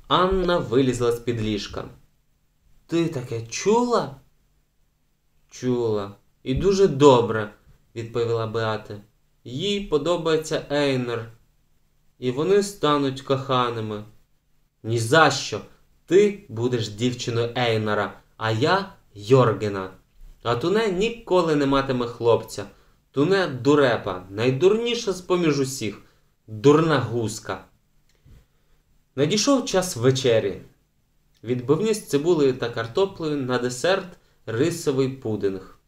Анна вилізла з-під ліжка. «Ти таке чула?» «Чула. І дуже добре», – відповіла Беата. «Їй подобається Ейнер. І вони стануть коханими». «Ні за що! Ти будеш дівчиною Ейнера, а я Йоргена. А Туне ніколи не матиме хлопця. Туне дурепа, найдурніша з-поміж усіх. Дурна гуска». Надійшов час вечері. Відбивні з цибулею та картоплею, на десерт рисовий пудинг.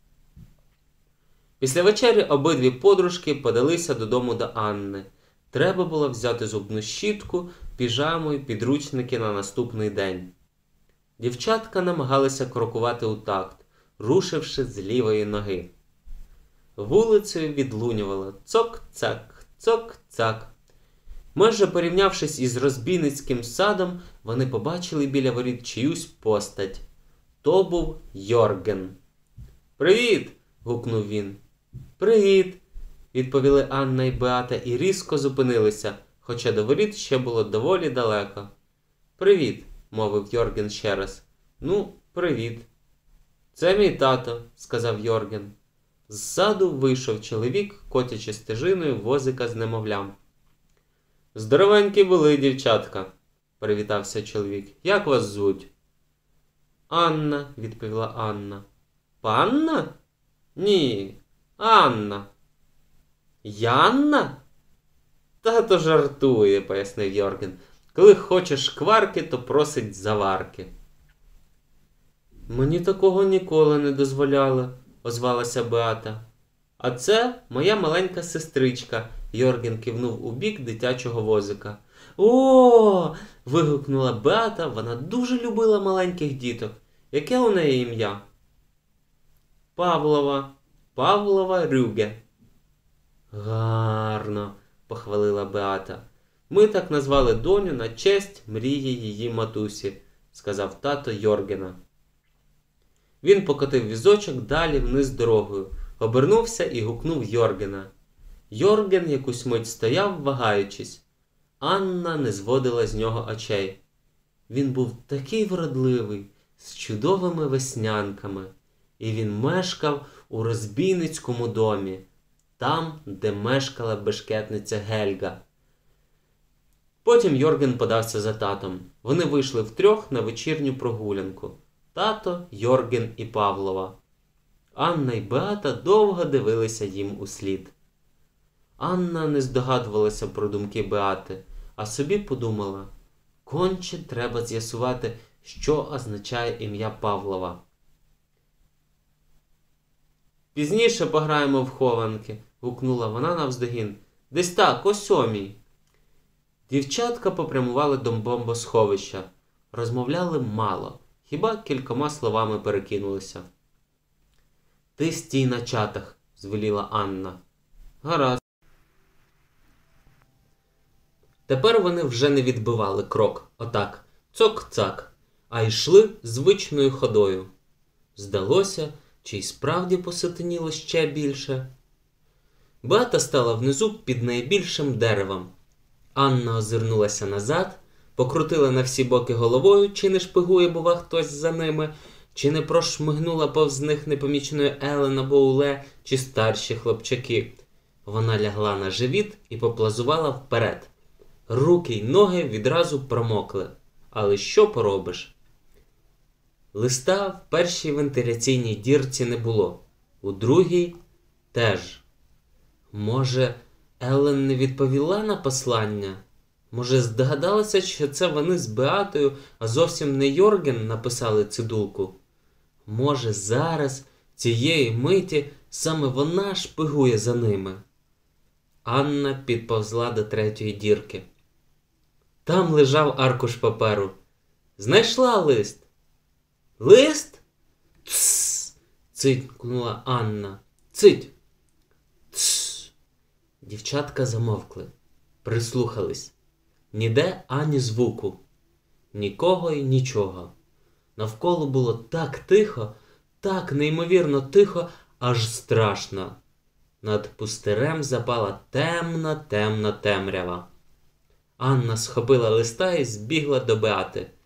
Після вечері обидві подружки подалися додому до Анни. Треба було взяти зубну щітку, піжаму і підручники на наступний день. Дівчатка намагалися крокувати у такт, рушивши з лівої ноги. Вулицею відлунювало цок-цак, цок-цак. Майже порівнявшись із розбійницьким садом, вони побачили біля воріт чиюсь постать. То був Йорген. «Привіт!» – гукнув він. «Привіт!» – відповіли Анна і Беата і різко зупинилися, хоча до воріт ще було доволі далеко. «Привіт!» – мовив Йорген ще раз. «Ну, привіт!» «Це мій тато», – сказав Йорген. З саду вийшов чоловік, котячи стежиною возика з немовлям. «Здоровенькі були, дівчатка», – привітався чоловік. «Як вас звуть?» «Анна», – відповіла Анна. «Панна?» «Ні, Анна». «Янна?» «Тато жартує», – пояснив Йорген. «Коли хоче шкварки, то просить заварки». «Мені такого ніколи не дозволяли», – озвалася Беата. «А це моя маленька сестричка», – Йорген кивнув у бік дитячого возика. «О!» – вигукнула Беата, вона дуже любила маленьких діток. «Яке у неї ім'я?» «Павлова. Павлова Рюге». «Гарно», – похвалила Беата. «Ми так назвали доню на честь мрії її матусі», – сказав тато Йоргена. Він покотив візочок далі вниз дорогою, обернувся і гукнув Йоргена. Йорген якусь мить стояв, вагаючись. Анна не зводила з нього очей. Він був такий вродливий, з чудовими веснянками, і він мешкав у розбійницькому домі, там, де мешкала бешкетниця Гельга. Потім Йорген подався за татом. Вони вийшли втрьох на вечірню прогулянку. Тато, Йорген і Павлова. Анна й Беата довго дивилися їм услід. Анна не здогадувалася про думки Беати, а собі подумала, конче треба з'ясувати, що означає ім'я Павлова. «Пізніше пограємо в хованки», – гукнула вона навздогін. «Десь так, о 7:00». Дівчатка попрямували до бомбосховища. Розмовляли мало, хіба кількома словами перекинулися. «Ти стій на чатах», – звеліла Анна. «Гаразд». Тепер вони вже не відбивали крок, отак, цок-цак, а йшли звичною ходою. Здалося, чи й справді посатаніло ще більше. Беата стала внизу під найбільшим деревом. Анна озирнулася назад, покрутила на всі боки головою, чи не шпигує, бува, хтось за ними, чи не прошмигнула повз них непоміченою Елен або Уле, чи старші хлопчаки. Вона лягла на живіт і поплазувала вперед. Руки й ноги відразу промокли. Але що поробиш? Листа в першій вентиляційній дірці не було. У другій теж. Може, Елен не відповіла на послання? Може, здогадалася, що це вони з Беатою, а зовсім не Йорген написали цидулку? Може, зараз, цієї миті, саме вона шпигує за ними? Анна підповзла до третьої дірки. Там лежав аркуш паперу. Знайшла лист. «Лист?» «Тсс!» – цитькнула Анна. «Цить!» «Тсс!» Дівчатка замовкли. Прислухались. Ніде ані звуку. Нікого й нічого. Навколо було так тихо, так неймовірно тихо, аж страшно. Над пустирем запала темна темрява. Анна схопила листа і збігла до Беати.